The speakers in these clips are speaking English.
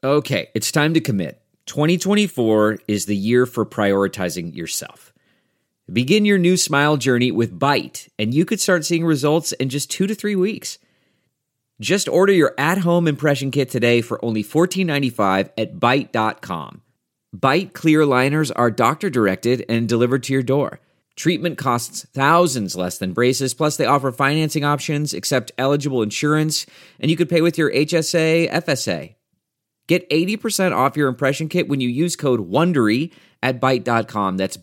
Okay, it's time to commit. 2024 is the year for prioritizing yourself. Begin your new smile journey with Byte, and you could start seeing results in just 2 to 3 weeks. Just order your at-home impression kit today for only $14.95 at Byte.com. Byte clear aligners are doctor-directed and delivered to your door. Treatment costs thousands less than braces, plus they offer financing options, accept eligible insurance, and you could pay with your HSA, FSA. Get 80% off your impression kit when you use code WONDERY at Byte.com. That's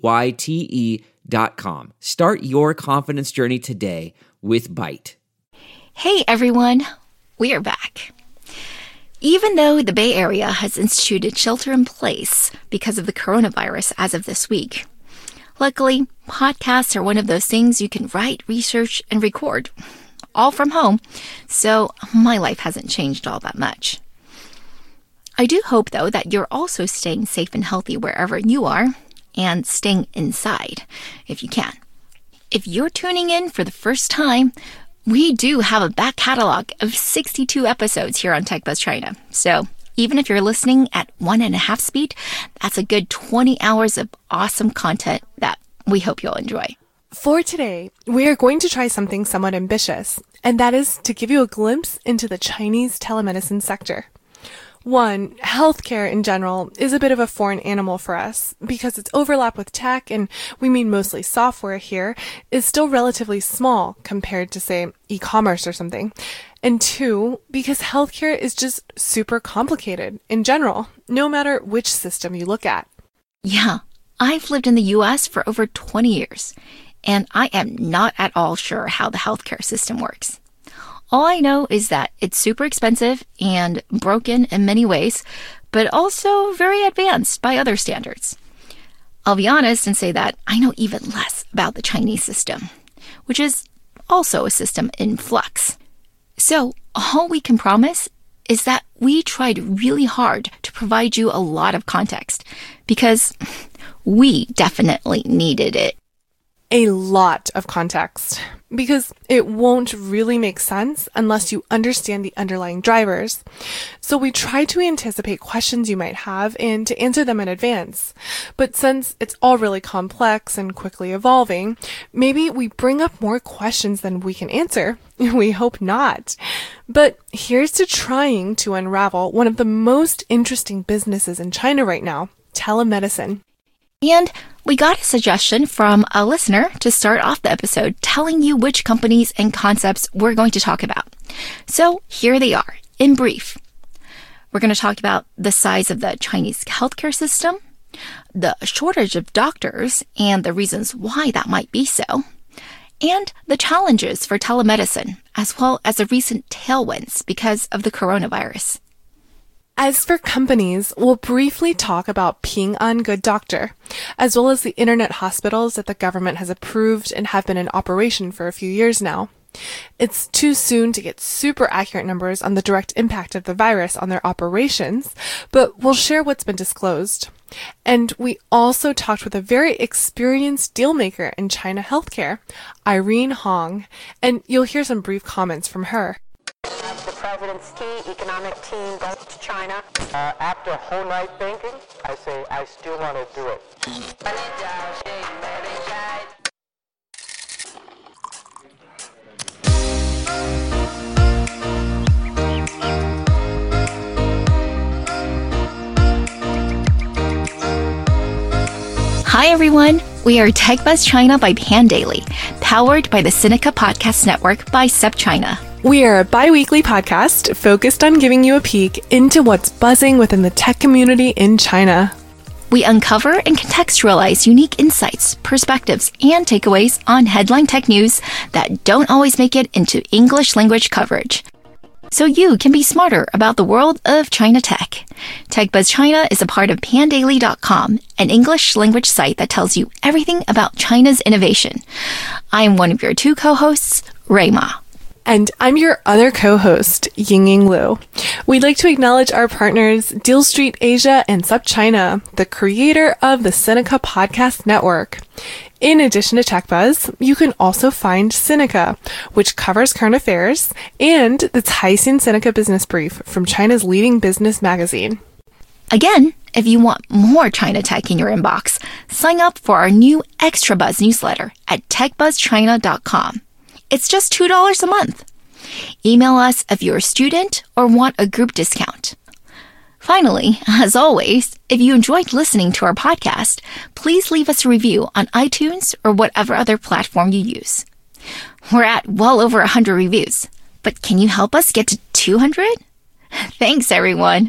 BYTE.com. Start your confidence journey today with Byte. Hey everyone, we are back. Even though the Bay Area has instituted shelter in place because of the coronavirus as of this week, luckily, podcasts are one of those things you can write, research, and record, all from home, so my life hasn't changed all that much. I do hope, though, that you're also staying safe and healthy wherever you are, and staying inside, if you can. If you're tuning in for the first time, we do have a back catalog of 62 episodes here on TechBuzz China. So even if you're listening at 1.5 speed, that's a good 20 hours of awesome content that we hope you'll enjoy. For today, we are going to try something somewhat ambitious, and that is to give you a glimpse into the Chinese telemedicine sector. One, healthcare in general is a bit of a foreign animal for us because its overlap with tech, and we mean mostly software here, is still relatively small compared to, say, e-commerce or something. And two, because healthcare is just super complicated in general, no matter which system you look at. Yeah, I've lived in the US for over 20 years, and I am not at all sure how the healthcare system works. All I know is that it's super expensive and broken in many ways, but also very advanced by other standards. I'll be honest and say that I know even less about the Chinese system, which is also a system in flux. So all we can promise is that we tried really hard to provide you a lot of context, because we definitely needed it. A lot of context, because it won't really make sense unless you understand the underlying drivers. So we try to anticipate questions you might have and to answer them in advance. But since it's all really complex and quickly evolving, maybe we bring up more questions than we can answer. We hope not. But here's to trying to unravel one of the most interesting businesses in China right now, telemedicine. And we got a suggestion from a listener to start off the episode telling you which companies and concepts we're going to talk about. So here they are, in brief. We're going to talk about the size of the Chinese healthcare system, the shortage of doctors and the reasons why that might be so, and the challenges for telemedicine, as well as the recent tailwinds because of the coronavirus. As for companies, we'll briefly talk about Ping An Good Doctor, as well as the internet hospitals that the government has approved and have been in operation for a few years now. It's too soon to get super accurate numbers on the direct impact of the virus on their operations, but we'll share what's been disclosed. And we also talked with a very experienced dealmaker in China healthcare, Irene Hong, and you'll hear some brief comments from her. The president's key economic team goes to China. After a whole night thinking, I say I still want to do it. Hi everyone, we are TechBuzz China by Pandaily, powered by the Sinica Podcast Network by SupChina. We are a bi-weekly podcast focused on giving you a peek into what's buzzing within the tech community in China. We uncover and contextualize unique insights, perspectives, and takeaways on headline tech news that don't always make it into English language coverage, so you can be smarter about the world of China tech. TechBuzz China is a part of pandaily.com, an English language site that tells you everything about China's innovation. I am one of your two co-hosts, Rui Ma. And I'm your other co-host, Yingying Liu. We'd like to acknowledge our partners, Deal Street Asia and SupChina, the creator of the Sinica Podcast Network. In addition to TechBuzz, you can also find Sinica, which covers current affairs, and the Caixin Sinica Business Brief from China's leading business magazine. Again, if you want more China tech in your inbox, sign up for our new Extra Buzz newsletter at techbuzzchina.com. It's just $2 a month. Email us if you're a student or want a group discount. Finally, as always, if you enjoyed listening to our podcast, please leave us a review on iTunes or whatever other platform you use. We're at well over 100 reviews, but can you help us get to 200? Thanks, everyone.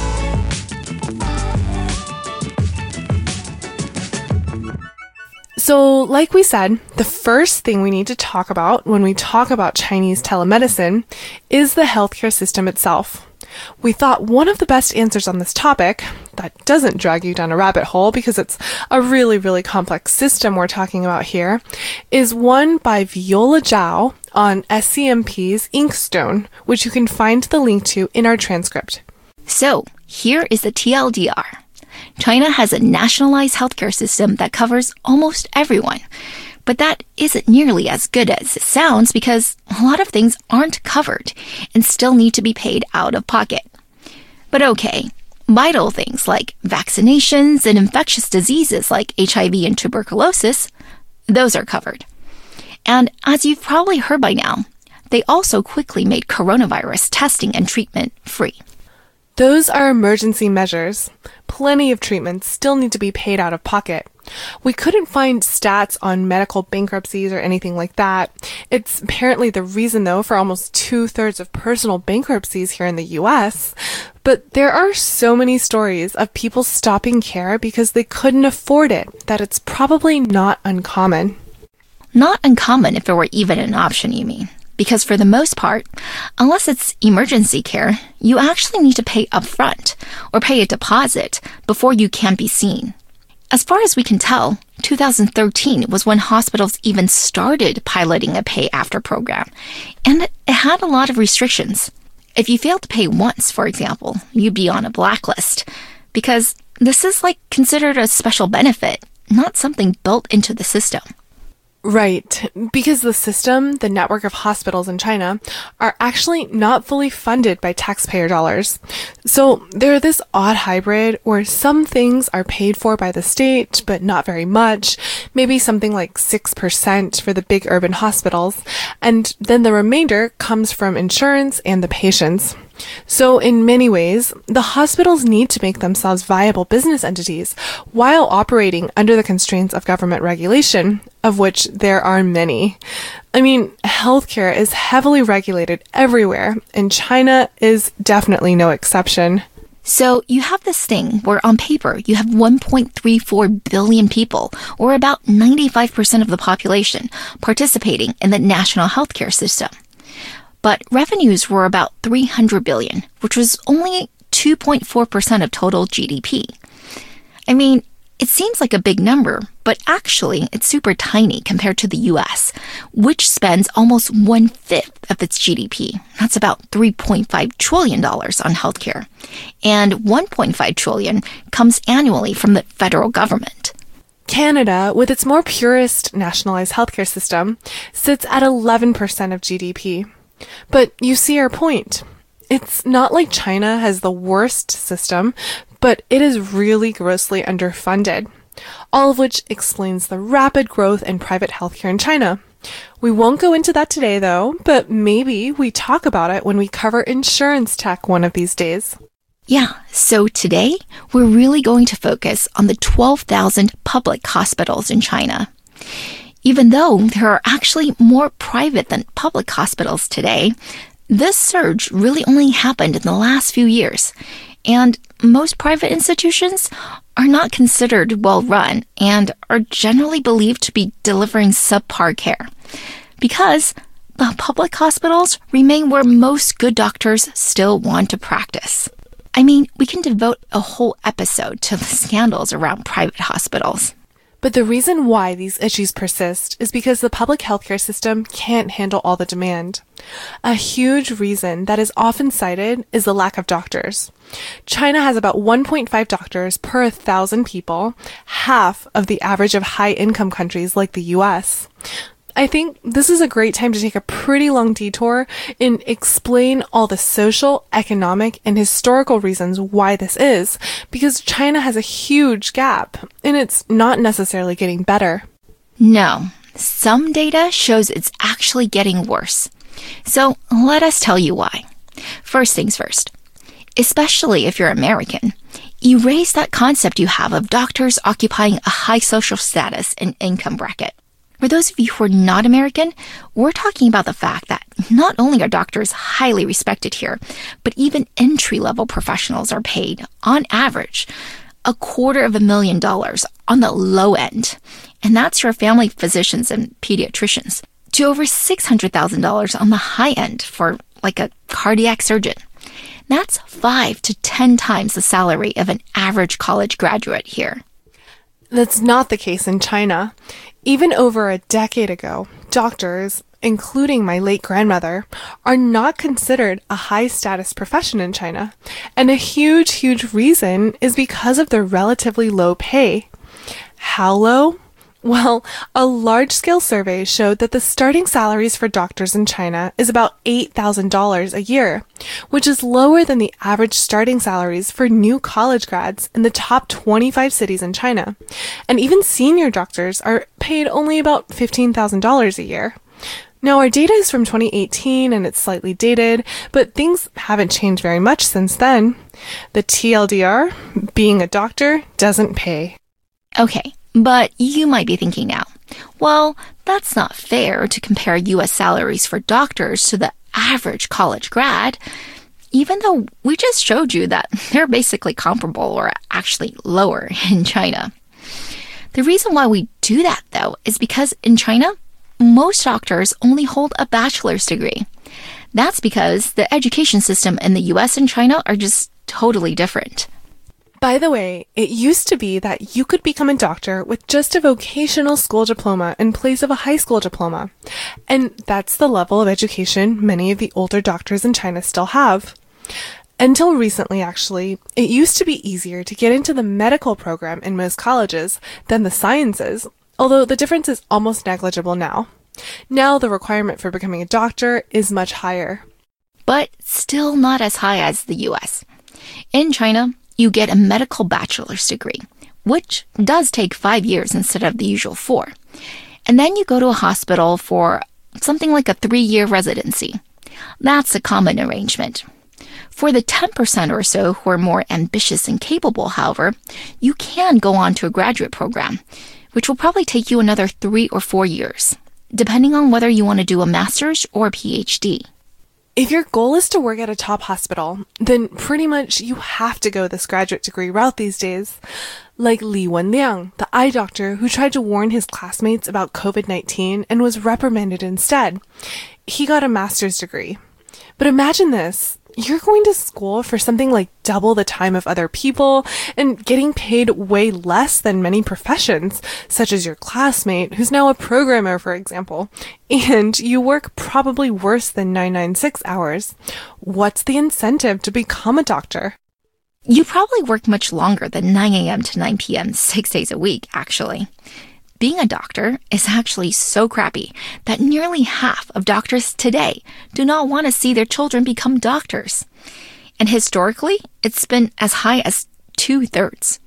So, like we said, the first thing we need to talk about when we talk about Chinese telemedicine is the healthcare system itself. We thought one of the best answers on this topic, that doesn't drag you down a rabbit hole because it's a really, really complex system we're talking about here, is one by Viola Zhao on SCMP's Inkstone, which you can find the link to in our transcript. So, here is the TLDR. China has a nationalized healthcare system that covers almost everyone. But that isn't nearly as good as it sounds because a lot of things aren't covered and still need to be paid out of pocket. But okay, vital things like vaccinations and infectious diseases like HIV and tuberculosis, those are covered. And as you've probably heard by now, they also quickly made coronavirus testing and treatment free. Those are emergency measures. Plenty of treatments still need to be paid out of pocket. We couldn't find stats on medical bankruptcies or anything like that. It's apparently the reason, though, for almost 2/3 of personal bankruptcies here in the US. But there are so many stories of people stopping care because they couldn't afford it that it's probably not uncommon. Not uncommon if it were even an option, you mean? Because for the most part, unless it's emergency care, you actually need to pay upfront or pay a deposit before you can be seen. As far as we can tell, 2013 was when hospitals even started piloting a pay-after program, and it had a lot of restrictions. If you failed to pay once, for example, you'd be on a blacklist, because this is considered a special benefit, not something built into the system. Right, because the system, the network of hospitals in China, are actually not fully funded by taxpayer dollars. So they're this odd hybrid where some things are paid for by the state, but not very much, maybe something like 6% for the big urban hospitals, and then the remainder comes from insurance and the patients. So in many ways, the hospitals need to make themselves viable business entities while operating under the constraints of government regulation, of which there are many. I mean, healthcare is heavily regulated everywhere, and China is definitely no exception. So you have this thing where on paper you have 1.34 billion people, or about 95% of the population, participating in the national healthcare system. But revenues were about 300 billion, which was only 2.4% of total GDP. I mean, it seems like a big number, but actually it's super tiny compared to the US, which spends almost 1/5 of its GDP. That's about $3.5 trillion on healthcare. And $1.5 trillion comes annually from the federal government. Canada, with its more purist nationalized healthcare system, sits at 11% of GDP. But you see our point. It's not like China has the worst system, but it is really grossly underfunded. All of which explains the rapid growth in private healthcare in China. We won't go into that today, though, but maybe we talk about it when we cover insurance tech one of these days. Yeah, so today we're really going to focus on the 12,000 public hospitals in China. Even though there are actually more private than public hospitals today, this surge really only happened in the last few years, and most private institutions are not considered well-run and are generally believed to be delivering subpar care, because the public hospitals remain where most good doctors still want to practice. I mean, we can devote a whole episode to the scandals around private hospitals. But the reason why these issues persist is because the public healthcare system can't handle all the demand. A huge reason that is often cited is the lack of doctors. China has about 1.5 doctors per 1,000 people, half of the average of high-income countries like the US. I think this is a great time to take a pretty long detour and explain all the social, economic, and historical reasons why this is, because China has a huge gap, and it's not necessarily getting better. No, some data shows it's actually getting worse. So let us tell you why. First things first, especially if you're American, erase that concept you have of doctors occupying a high social status and income bracket. For those of you who are not American, we're talking about the fact that not only are doctors highly respected here, but even entry-level professionals are paid, on average, $250,000 on the low end. And that's your family physicians and pediatricians, to over $600,000 on the high end for like a cardiac surgeon. That's 5 to 10 times the salary of an average college graduate here. That's not the case in China. Even over a decade ago, doctors, including my late grandmother, are not considered a high-status profession in China. And a huge reason is because of their relatively low pay. How low? Well, a large-scale survey showed that the starting salaries for doctors in China is about $8,000 a year, which is lower than the average starting salaries for new college grads in the top 25 cities in China. And even senior doctors are paid only about $15,000 a year. Now, our data is from 2018 and it's slightly dated, but things haven't changed very much since then. The TLDR, being a doctor, doesn't pay. Okay. But you might be thinking now, well, that's not fair to compare U.S. salaries for doctors to the average college grad, even though we just showed you that they're basically comparable or actually lower in China. The reason why we do that, though, is because in China, most doctors only hold a bachelor's degree. That's because the education system in the U.S. and China are just totally different. By the way, it used to be that you could become a doctor with just a vocational school diploma in place of a high school diploma. And that's the level of education many of the older doctors in China still have. Until recently, actually, it used to be easier to get into the medical program in most colleges than the sciences, although the difference is almost negligible now. Now the requirement for becoming a doctor is much higher. But still not as high as the US. In China, you get a medical bachelor's degree, which does take 5 years instead of the usual 4. And then you go to a hospital for something like a 3-year residency. That's a common arrangement. For the 10% or so who are more ambitious and capable, however, you can go on to a graduate program, which will probably take you another 3 or 4 years, depending on whether you want to do a master's or a PhD. If your goal is to work at a top hospital, then pretty much you have to go this graduate degree route these days. Like Li Wenliang, the eye doctor who tried to warn his classmates about COVID-19 and was reprimanded instead. He got a master's degree. But imagine this. You're going to school for something like double the time of other people and getting paid way less than many professions, such as your classmate who's now a programmer, for example. And you work probably worse than 996 hours. What's the incentive to become a doctor? You probably work much longer than 9 a.m. to 9 p.m. 6 days a week, actually. Being a doctor is actually so crappy that nearly half of doctors today do not want to see their children become doctors. And historically, it's been as high as 2/3.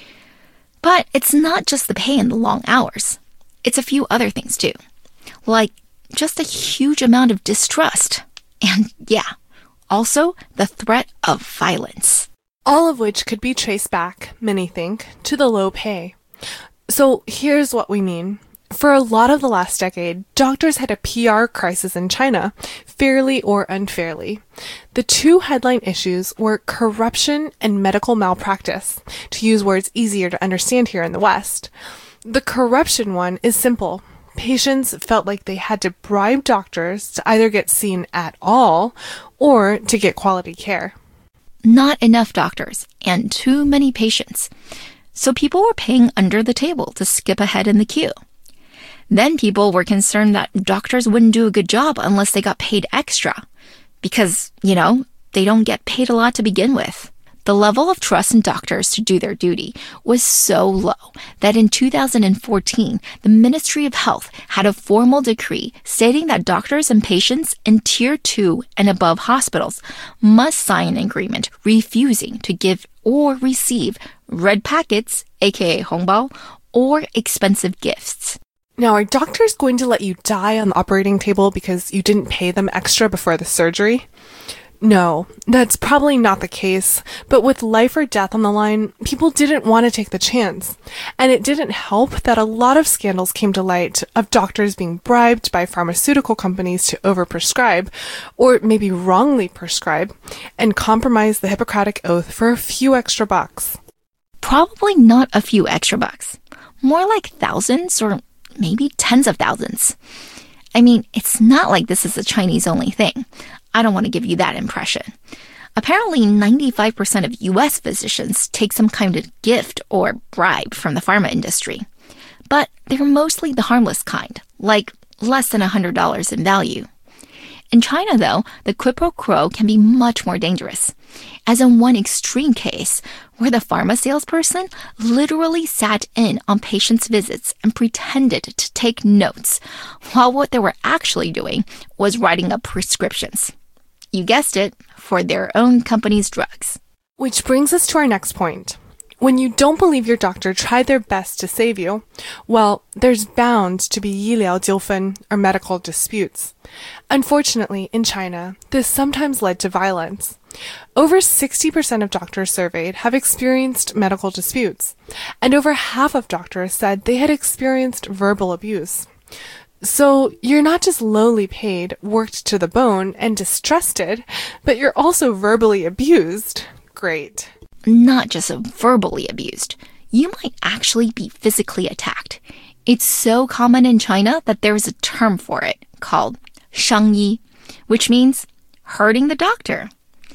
But it's not just the pay and the long hours. It's a few other things too, like just a huge amount of distrust. And yeah, also the threat of violence. All of which could be traced back, many think, to the low pay. So here's what we mean. For a lot of the last decade, doctors had a PR crisis in China, fairly or unfairly. The two headline issues were corruption and medical malpractice, to use words easier to understand here in the West. The corruption one is simple. Patients felt like they had to bribe doctors to either get seen at all or to get quality care. Not enough doctors and too many patients. so people were paying under the table to skip ahead in the queue. Then people were concerned that doctors wouldn't do a good job unless they got paid extra, because, they don't get paid a lot to begin with. The level of trust in doctors to do their duty was so low that in 2014, the Ministry of Health had a formal decree stating that doctors and patients in Tier 2 and above hospitals must sign an agreement refusing to give or receive red packets, aka hongbao, or expensive gifts. Now, are doctors going to let you die on the operating table because you didn't pay them extra before the surgery? No, that's probably not the case, but with life or death on the line, people didn't want to take the chance. And it didn't help that a lot of scandals came to light of doctors being bribed by pharmaceutical companies to overprescribe, or maybe wrongly prescribe, and compromise the Hippocratic Oath for a few extra bucks. Probably not a few extra bucks. More like thousands or maybe tens of thousands. I mean, it's not like this is a Chinese-only thing. I don't want to give you that impression. Apparently, 95% of U.S. physicians take some kind of gift or bribe from the pharma industry. But they're mostly the harmless kind, like less than $100 in value. In China, though, the quid pro quo can be much more dangerous. As in one extreme case, where the pharma salesperson literally sat in on patients' visits and pretended to take notes, while what they were actually doing was writing up prescriptions. You guessed it, for their own company's drugs. Which brings us to our next point. When you don't believe your doctor tried their best to save you, well, there's bound to be 医疗纠纷, or medical disputes. Unfortunately, in China, this sometimes led to violence. Over 60% of doctors surveyed have experienced medical disputes, and over half of doctors said they had experienced verbal abuse. So you're not just lowly paid, worked to the bone, and distrusted, but you're also verbally abused. Great. Not just verbally abused. You might actually be physically attacked. It's so common in China that there's a term for it called 伤医, which means hurting the doctor.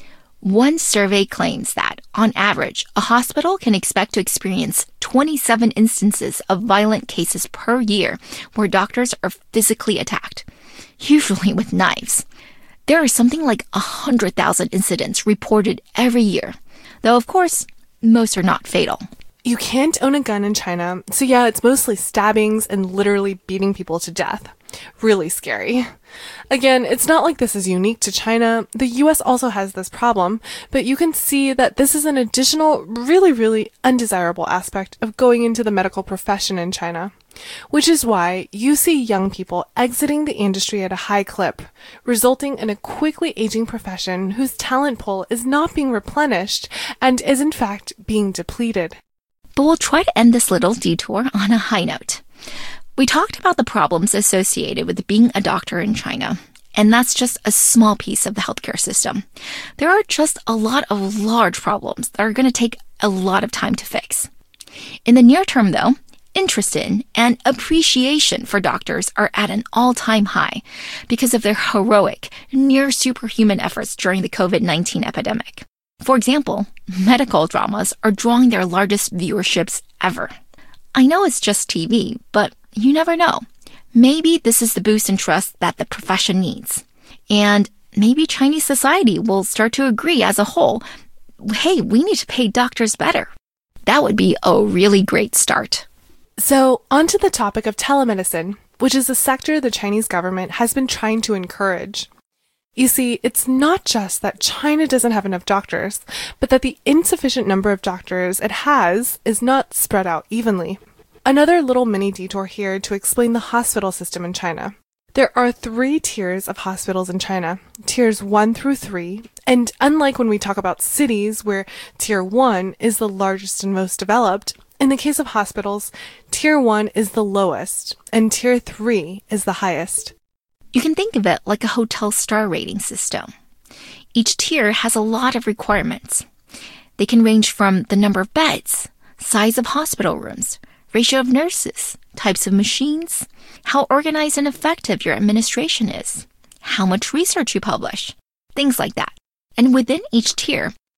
One survey claims that, on average, a hospital can expect to experience 27 instances of violent cases per year where doctors are physically attacked, usually with knives. There are something like 100,000 incidents reported every year, though, of course, most are not fatal. You can't own a gun in China, so yeah, it's mostly stabbings and literally beating people to death. Really scary. Again, it's not like this is unique to China. The US also has this problem, but you can see that this is an additional, really undesirable aspect of going into the medical profession in China. Which is why you see young people exiting the industry at a high clip, resulting in a quickly aging profession whose talent pool is not being replenished and is in fact being depleted. But we'll try to end this little detour on a high note. We talked about the problems associated with being a doctor in China, and that's just a small piece of the healthcare system. There are just a lot of large problems that are going to take a lot of time to fix. In the near term, though, interest in and appreciation for doctors are at an all-time high because of their heroic, near-superhuman efforts during the COVID-19 epidemic. For example, medical dramas are drawing their largest viewerships ever. I know it's just TV, but you never know. Maybe this is the boost in trust that the profession needs. And maybe Chinese society will start to agree as a whole, hey, we need to pay doctors better. That would be a really great start. So, onto the topic of telemedicine, which is a sector the Chinese government has been trying to encourage. You see, it's not just that China doesn't have enough doctors, but that the insufficient number of doctors it has is not spread out evenly. Another little mini detour here to explain the hospital system in China. There are 3 tiers of hospitals in China, tiers 1 through 3, and unlike when we talk about cities where tier 1 is the largest and most developed, in the case of hospitals, tier 1 is the lowest, and tier 3 is the highest. You can think of it like a hotel star rating system. Each tier has a lot of requirements. They can range from the number of beds, size of hospital rooms, ratio of nurses, types of machines, how organized and effective your administration is, how much research you publish, things like that. And within each tier,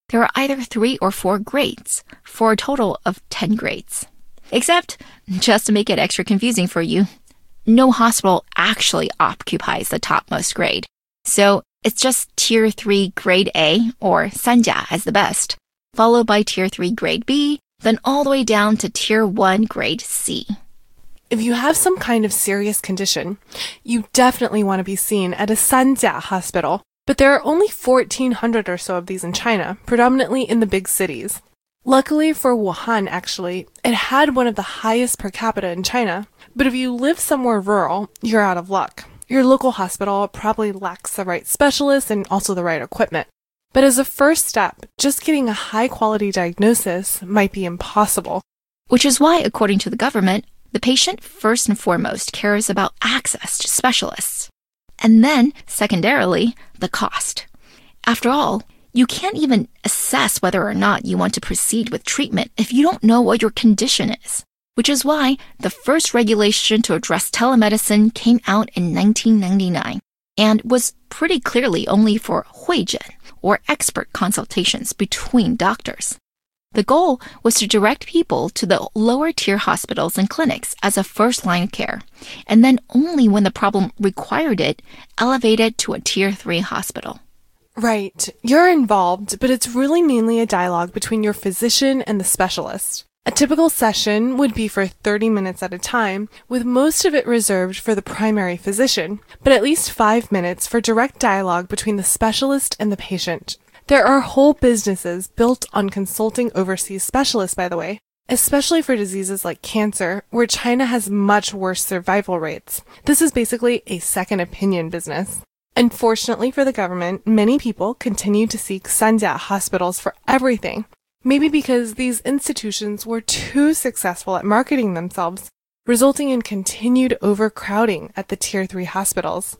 there are either 3 or 4 grades, for a total of 10 grades. Except, just to make it extra confusing for you, no hospital actually occupies the topmost grade. So it's just Tier 3 Grade A, or Sanjia as the best, followed by Tier 3 Grade B, then all the way down to Tier 1 Grade C. If you have some kind of serious condition, you definitely want to be seen at a Sanjia hospital. But there are only 1,400 or so of these in China, predominantly in the big cities. Luckily for Wuhan, actually, it had one of the highest per capita in China. But if you live somewhere rural, you're out of luck. Your local hospital probably lacks the right specialists and also the right equipment. But as a first step, just getting a high-quality diagnosis might be impossible. Which is why, according to the government, the patient first and foremost cares about access to specialists. And then, secondarily, the cost. After all, you can't even assess whether or not you want to proceed with treatment if you don't know what your condition is. Which is why the first regulation to address telemedicine came out in 1999 and was pretty clearly only for huizhen, or expert consultations between doctors. The goal was to direct people to the lower-tier hospitals and clinics as a first line of care, and then only when the problem required it, elevate it to a Tier 3 hospital. Right. You're involved, but it's really mainly a dialogue between your physician and the specialist. A typical session would be for 30 minutes at a time, with most of it reserved for the primary physician, but at least 5 minutes for direct dialogue between the specialist and the patient. There are whole businesses built on consulting overseas specialists, by the way, especially for diseases like cancer, where China has much worse survival rates. This is basically a second opinion business. Unfortunately for the government, many people continue to seek Sanjia hospitals for everything, maybe because these institutions were too successful at marketing themselves, resulting in continued overcrowding at the Tier 3 hospitals.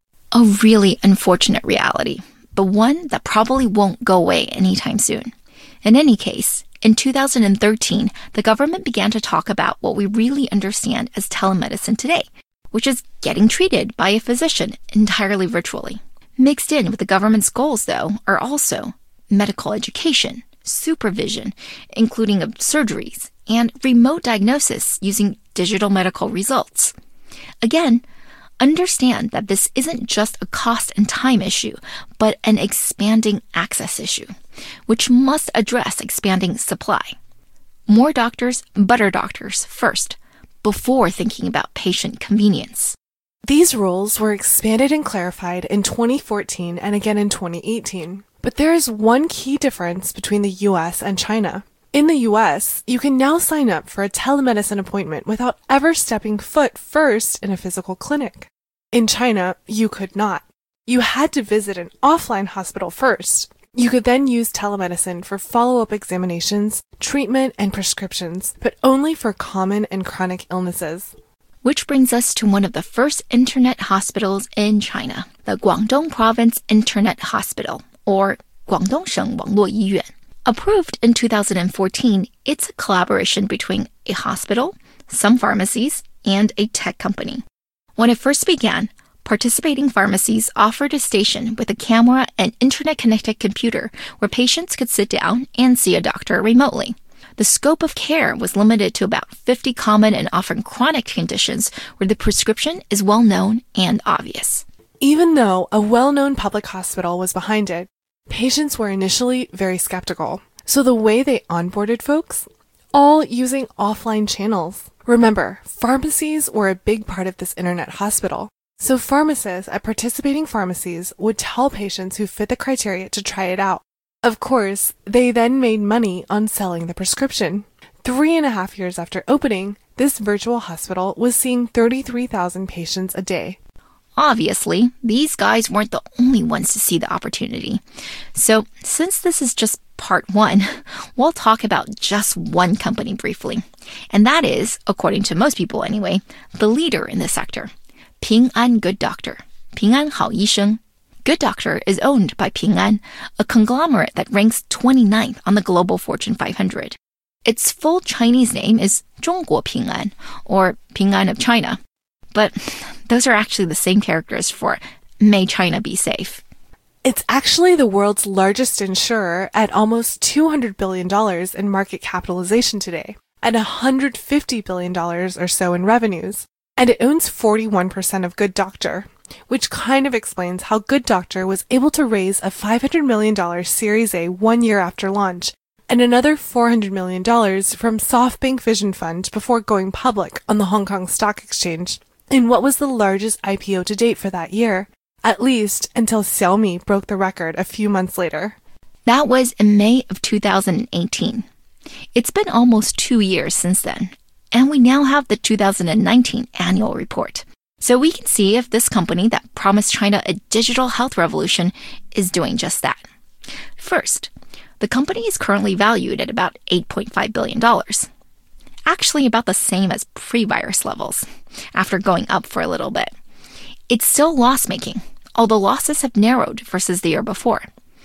A really unfortunate reality, but one that probably won't go away anytime soon. In any case, in 2013, the government began to talk about what we really understand as telemedicine today, which is getting treated by a physician entirely virtually. Mixed in with the government's goals, though, are also medical education, supervision, including of surgeries, and remote diagnosis using digital medical results. Again, understand that this isn't just a cost and time issue, but an expanding access issue, which must address expanding supply. More doctors, better doctors first, before thinking about patient convenience. These rules were expanded and clarified in 2014 and again in 2018. But there is one key difference between the US and China. In the US, you can now sign up for a telemedicine appointment without ever stepping foot first in a physical clinic. In China, you could not. You had to visit an offline hospital first. You could then use telemedicine for follow-up examinations, treatment, and prescriptions, but only for common and chronic illnesses. Which brings us to one of the first internet hospitals in China, the Guangdong Province Internet Hospital, or Guangdong Sheng Wangluo Yiyuan. Approved in 2014, it's a collaboration between a hospital, some pharmacies, and a tech company. When it first began, participating pharmacies offered a station with a camera and internet-connected computer where patients could sit down and see a doctor remotely. The scope of care was limited to about 50 common and often chronic conditions where the prescription is well known and obvious. Even though a well-known public hospital was behind it, patients were initially very skeptical. So the way they onboarded folks? All using offline channels. Remember, pharmacies were a big part of this internet hospital. So pharmacists at participating pharmacies would tell patients who fit the criteria to try it out. Of course, they then made money on selling the prescription. 3.5 years after opening, this virtual hospital was seeing 33,000 patients a day. Obviously, these guys weren't the only ones to see the opportunity. So, since this is just part 1, we'll talk about just one company briefly. And that is, according to most people anyway, the leader in the sector, Ping An Good Doctor, Ping An Hao Yisheng. Good Doctor is owned by Ping An, a conglomerate that ranks 29th on the global Fortune 500. Its full Chinese name is 中国平安, or Ping An of China. But those are actually the same characters for May China Be Safe. It's actually the world's largest insurer at almost $200 billion in market capitalization today, and $150 billion or so in revenues. And it owns 41% of Good Doctor, which kind of explains how Good Doctor was able to raise a $500 million Series A 1 year after launch, and another $400 million from SoftBank Vision Fund before going public on the Hong Kong Stock Exchange, in what was the largest IPO to date for that year. At least until Xiaomi broke the record a few months later. That was in May of 2018. It's been almost 2 years since then, and we now have the 2019 annual report. So we can see if this company that promised China a digital health revolution is doing just that. First, the company is currently valued at about $8.5 billion. Actually about the same as pre-virus levels, after going up for a little bit. It's still loss-making, although losses have narrowed versus the year before.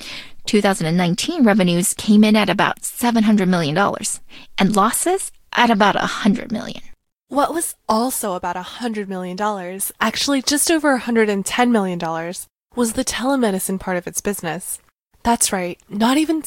2019 revenues came in at about $700 million, and losses at about $100 million. What was also about $100 million, actually just over $110 million, was the telemedicine part of its business. That's right, not even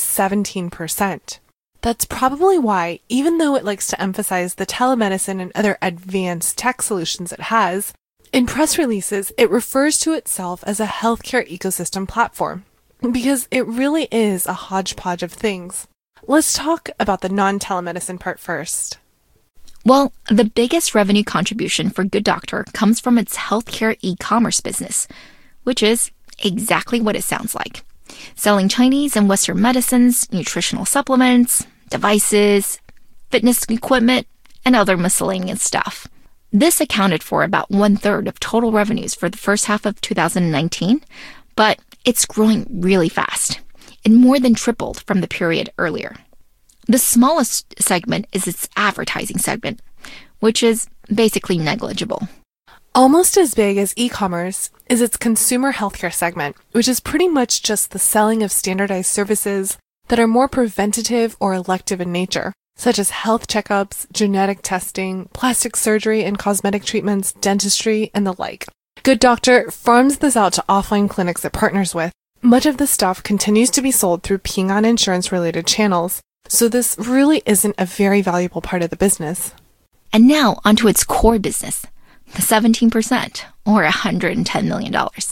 17%. That's probably why, even though it likes to emphasize the telemedicine and other advanced tech solutions it has, in press releases, it refers to itself as a healthcare ecosystem platform, because it really is a hodgepodge of things. Let's talk about the non-telemedicine part first. Well, the biggest revenue contribution for Good Doctor comes from its healthcare e-commerce business, which is exactly what it sounds like. Selling Chinese and Western medicines, nutritional supplements, devices, fitness equipment, and other miscellaneous stuff. This accounted for about 1/3 of total revenues for the first half of 2019, but it's growing really fast. It more than tripled from the period earlier. The smallest segment is its advertising segment, which is basically negligible. Almost as big as e-commerce is its consumer healthcare segment, which is pretty much just the selling of standardized services that are more preventative or elective in nature, such as health checkups, genetic testing, plastic surgery and cosmetic treatments, dentistry, and the like. Good Doctor farms this out to offline clinics it partners with. Much of the stuff continues to be sold through Ping An insurance-related channels, so this really isn't a very valuable part of the business. And now onto its core business, the 17%, or $110 million.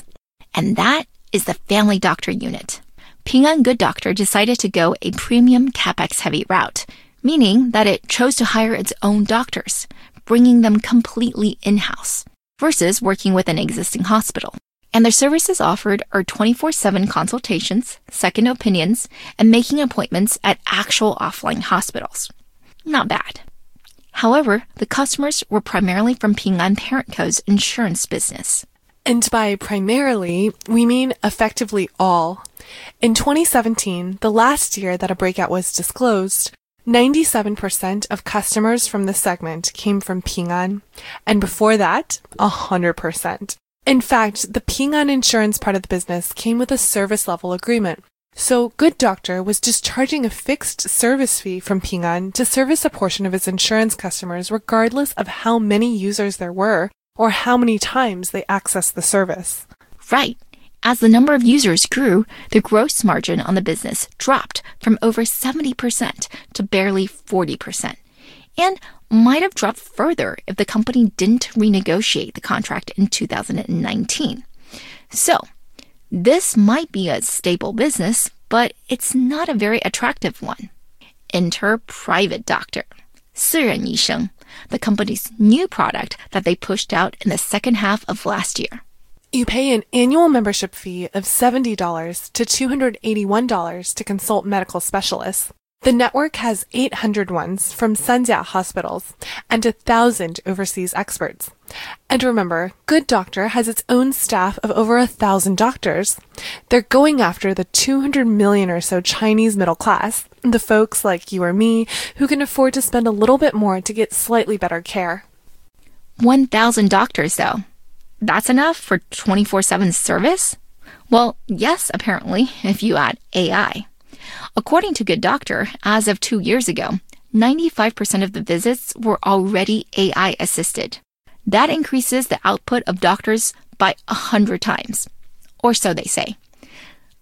And that is the Family Doctor unit. Ping An Good Doctor decided to go a premium CapEx-heavy route, meaning that it chose to hire its own doctors, bringing them completely in-house, versus working with an existing hospital. And their services offered are 24/7 consultations, second opinions, and making appointments at actual offline hospitals. Not bad. However, the customers were primarily from Ping An Parent Co.'s insurance business. And by primarily, we mean effectively all. In 2017, the last year that a breakout was disclosed, 97% of customers from the segment came from Ping An, and before that, 100%. In fact, the Ping An insurance part of the business came with a service level agreement. So Good Doctor was just charging a fixed service fee from Ping An to service a portion of its insurance customers regardless of how many users there were or how many times they accessed the service. Right. As the number of users grew, the gross margin on the business dropped from over 70% to barely 40%, and might have dropped further if the company didn't renegotiate the contract in 2019. So, this might be a stable business, but it's not a very attractive one. Enter Private Doctor, 私人医生, the company's new product that they pushed out in the second half of last year. You pay an annual membership fee of $70 to $281 to consult medical specialists. The network has 800 ones from Sanjia hospitals and 1,000 overseas experts. And remember, Good Doctor has its own staff of over 1,000 doctors. They're going after the 200 million or so Chinese middle class, the folks like you or me who can afford to spend a little bit more to get slightly better care. 1,000 doctors, though. That's enough for 24/7 service? Well, yes, apparently, if you add AI. According to Good Doctor, as of 2 years ago, 95% of the visits were already AI assisted. That increases the output of doctors by 100 times, or so they say.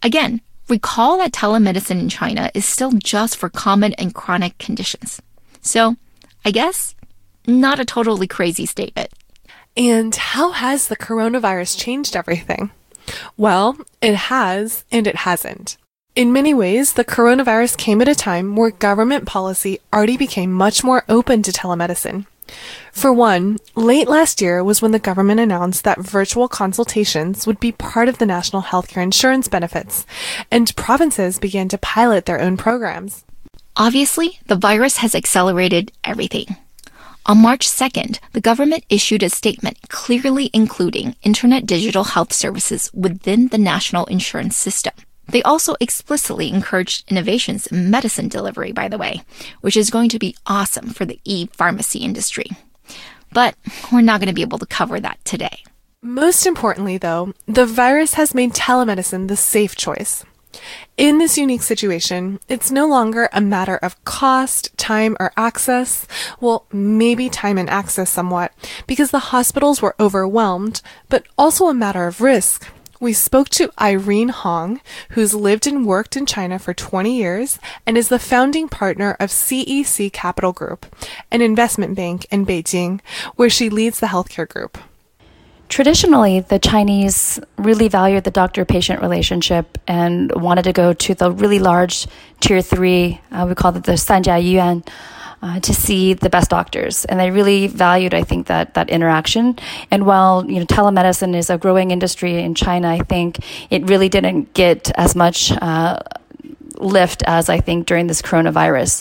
Again, recall that telemedicine in China is still just for common and chronic conditions. So, I guess, not a totally crazy statement. And how has the coronavirus changed everything? Well, it has and it hasn't. In many ways, the coronavirus came at a time where government policy already became much more open to telemedicine. For one, late last year was when the government announced that virtual consultations would be part of the national healthcare insurance benefits, and provinces began to pilot their own programs. Obviously, the virus has accelerated everything. On March 2nd, the government issued a statement clearly including internet digital health services within the national insurance system. They also explicitly encouraged innovations in medicine delivery, by the way, which is going to be awesome for the e-pharmacy industry. But we're not going to be able to cover that today. Most importantly, though, the virus has made telemedicine the safe choice. In this unique situation, it's no longer a matter of cost, time, or access. Well, maybe time and access somewhat, because the hospitals were overwhelmed, but also a matter of risk. We spoke to Irene Hong, who's lived and worked in China for 20 years and is the founding partner of CEC Capital Group, an investment bank in Beijing, where she leads the healthcare group. Traditionally, the Chinese really valued the doctor-patient relationship and wanted to go to the really large tier 3, we call it the Sanjia Yuan, to see the best doctors. And they really valued, I think, that interaction. And while, telemedicine is a growing industry in China, I think it really didn't get as much lift as I think during this coronavirus.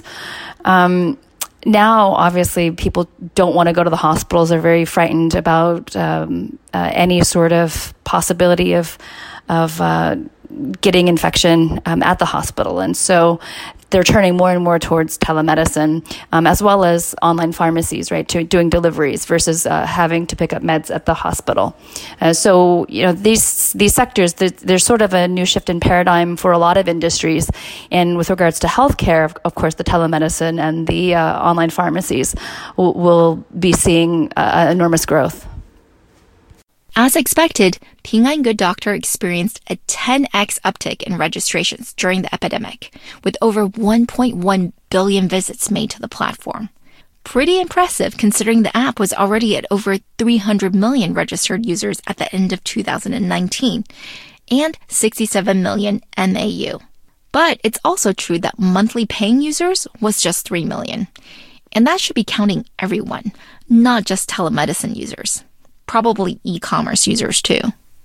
Now, obviously, people don't want to go to the hospitals. They're very frightened about any sort of possibility of getting infection at the hospital. And so they're turning more and more towards telemedicine, as well as online pharmacies, right, to doing deliveries versus having to pick up meds at the hospital. So, these sectors, there's sort of a new shift in paradigm for a lot of industries. And with regards to healthcare, of course, the telemedicine and the online pharmacies will be seeing enormous growth. As expected, Ping An Good Doctor experienced a 10x uptick in registrations during the epidemic, with over 1.1 billion visits made to the platform. Pretty impressive considering the app was already at over 300 million registered users at the end of 2019 and 67 million MAU. But it's also true that monthly paying users was just 3 million. And that should be counting everyone, not just telemedicine users. Probably e-commerce users too.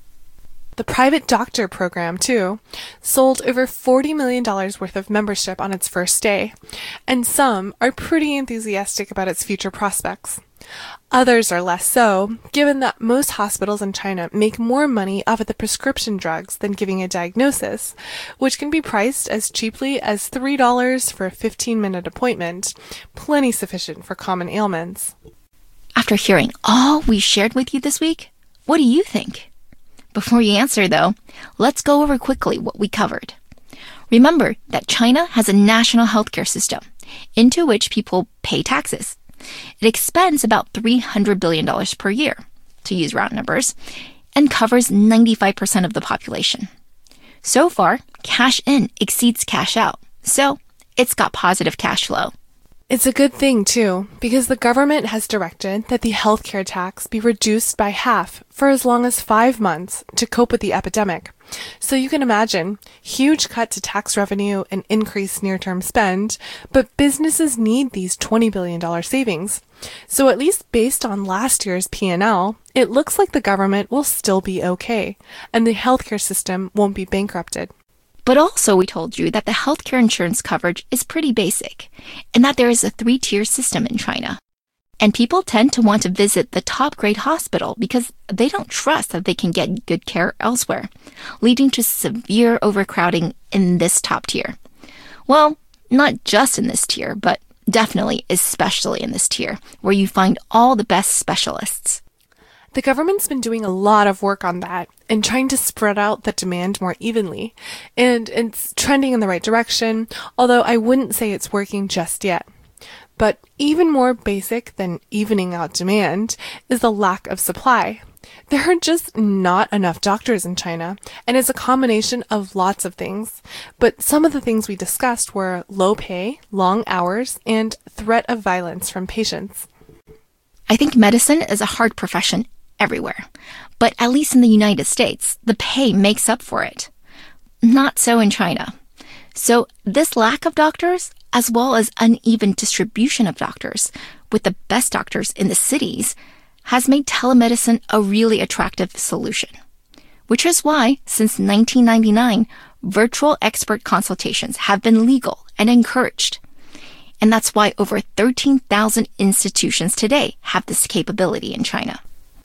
The private doctor program, too, sold over $40 million worth of membership on its first day, and some are pretty enthusiastic about its future prospects. Others are less so, given that most hospitals in China make more money off of the prescription drugs than giving a diagnosis, which can be priced as cheaply as $3 for a 15-minute appointment, plenty sufficient for common ailments. After hearing all we shared with you this week, what do you think? Before you answer, though, let's go over quickly what we covered. Remember that China has a national healthcare system into which people pay taxes. It expends about $300 billion per year, to use round numbers, and covers 95% of the population. So far, cash in exceeds cash out, so it's got positive cash flow. It's a good thing, too, because the government has directed that the healthcare tax be reduced by half for as long as 5 months to cope with the epidemic. So you can imagine, huge cut to tax revenue and increased near-term spend, but businesses need these $20 billion savings. So at least based on last year's P&L, it looks like the government will still be okay, and the healthcare system won't be bankrupted. But also we told you that the healthcare insurance coverage is pretty basic, and that there is a 3-tier system in China. And people tend to want to visit the top-grade hospital because they don't trust that they can get good care elsewhere, leading to severe overcrowding in this top tier. Well, not just in this tier, but definitely especially in this tier, where you find all the best specialists. The government's been doing a lot of work on that and trying to spread out the demand more evenly. And it's trending in the right direction, although I wouldn't say it's working just yet. But even more basic than evening out demand is the lack of supply. There are just not enough doctors in China, and it's a combination of lots of things. But some of the things we discussed were low pay, long hours, and threat of violence from patients. I think medicine is a hard profession everywhere, but at least in the United States, the pay makes up for it. Not so in China. So this lack of doctors, as well as uneven distribution of doctors, with the best doctors in the cities, has made telemedicine a really attractive solution. Which is why, since 1999, virtual expert consultations have been legal and encouraged. And that's why over 13,000 institutions today have this capability in China.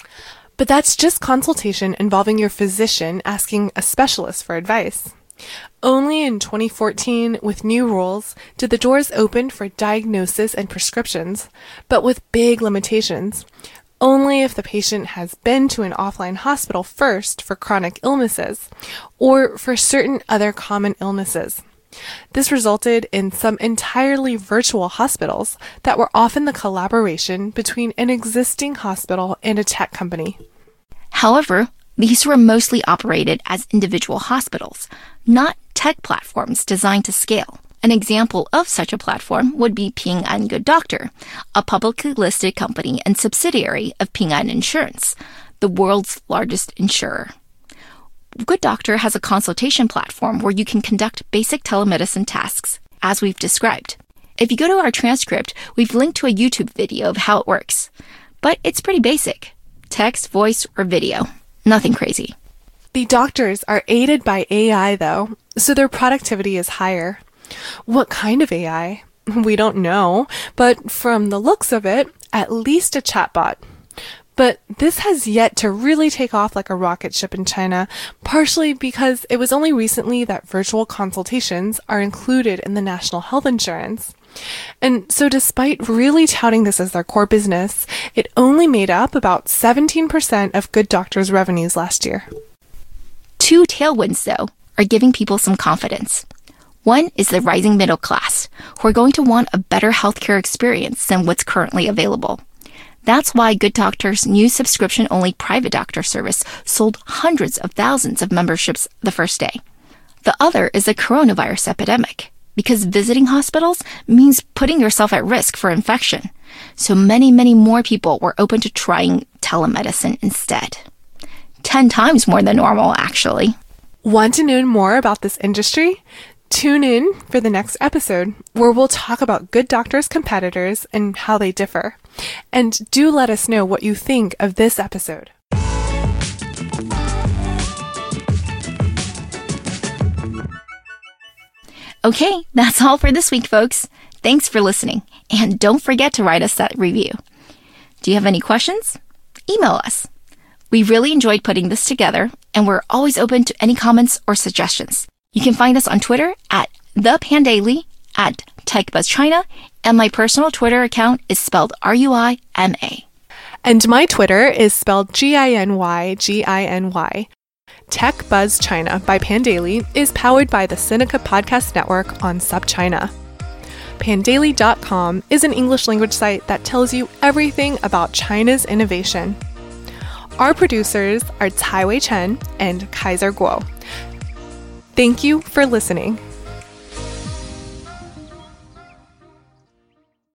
But that's just consultation involving your physician asking a specialist for advice. Only in 2014, with new rules, did the doors open for diagnosis and prescriptions, but with big limitations. Only if the patient has been to an offline hospital first for chronic illnesses, or for certain other common illnesses. This resulted in some entirely virtual hospitals that were often the collaboration between an existing hospital and a tech company. However, these were mostly operated as individual hospitals, not tech platforms designed to scale. An example of such a platform would be Ping An Good Doctor, a publicly listed company and subsidiary of Ping An Insurance, the world's largest insurer. Good Doctor has a consultation platform where you can conduct basic telemedicine tasks, as we've described. If you go to our transcript, we've linked to a YouTube video of how it works. But it's pretty basic. Text, voice, or video. Nothing crazy. The doctors are aided by AI, though, so their productivity is higher. What kind of AI? We don't know, but from the looks of it, at least a chatbot. But this has yet to really take off like a rocket ship in China, partially because it was only recently that virtual consultations are included in the national health insurance. And so despite really touting this as their core business, it only made up about 17% of Good Doctor's revenues last year. Two tailwinds, though, are giving people some confidence. One is the rising middle class, who are going to want a better healthcare experience than what's currently available. That's why Good Doctor's new subscription-only private doctor service sold hundreds of thousands of memberships the first day. The other is the coronavirus epidemic, because visiting hospitals means putting yourself at risk for infection. So many more people were open to trying telemedicine instead. 10 times more than normal, actually. Want to know more about this industry? Tune in for the next episode, where we'll talk about Good Doctor's competitors and how they differ. And do let us know what you think of this episode. Okay, that's all for this week, folks. Thanks for listening. And don't forget to write us that review. Do you have any questions? Email us. We really enjoyed putting this together, and we're always open to any comments or suggestions. You can find us on Twitter at ThePandaily, at TechBuzzChina, and my personal Twitter account is spelled RUIMA. And my Twitter is spelled GINYGINY. Tech Buzz China by Pandaily is powered by the Sinica Podcast Network on SubChina. Pandaily.com is an English language site that tells you everything about China's innovation. Our producers are Cai Wei Chen and Kaiser Guo. Thank you for listening.